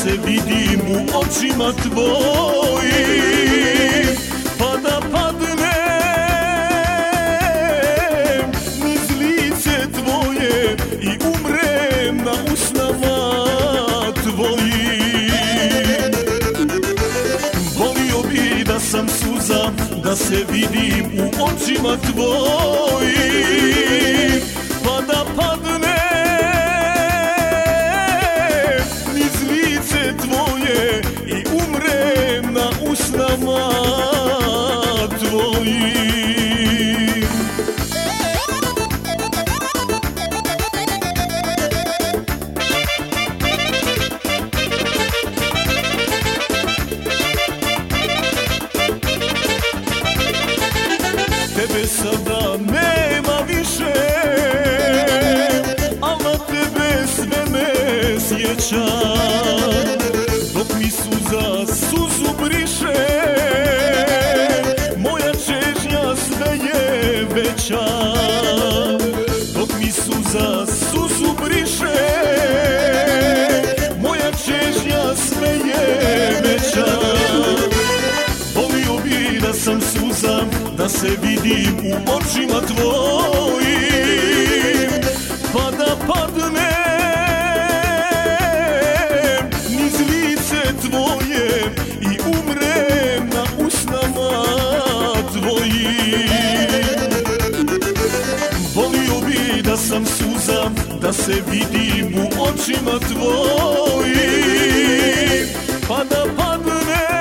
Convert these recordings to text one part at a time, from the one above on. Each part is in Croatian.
se vidim u očima tvojim, pa da padnem niz lice tvoje i umrem na usnama tvojim. Volio bi da sam suza, da se vidim u očima tvojim, pa da padnem niz lice tvoje i umrem na usnama tvojim. Tebe sada nema više, al na tebe sve me sjeća. Dok mi suza suzu briše, moja čežnja sve je veća. Dok mi suza suzu briše, moja čežnja sve je veća. Volio bi da sam suza, da se vidim u očima tvojim, pa da padnem niz lice tvoje i umrem na usnama tvojim. Volio bi da sam suza, da se vidim u očima tvojim, pa da padnem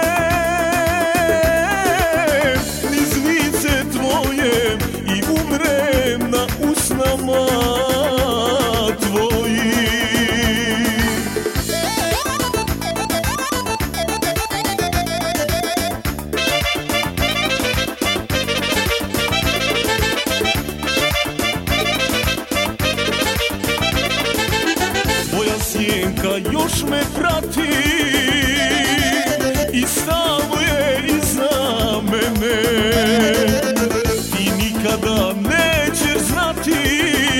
i umrem na usnama tvojim. Tvoja sjenka još me prati i stalno je iza mene. Nikada nećeš znati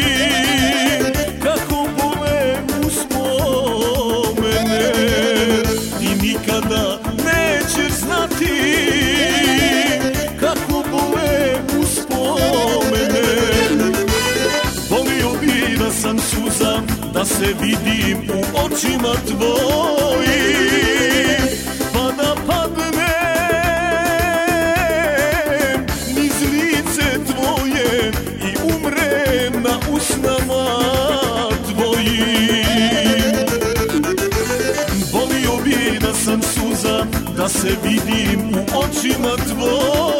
kako bole uspomene. Ti nikada nećeš znati kako bole uspomene. Volio bi da sam suza, da se vidim u očima tvojim, pa da padnem i umrem na usnama tvojim. Volio bi da sam suza, da se vidim u očima tvojim,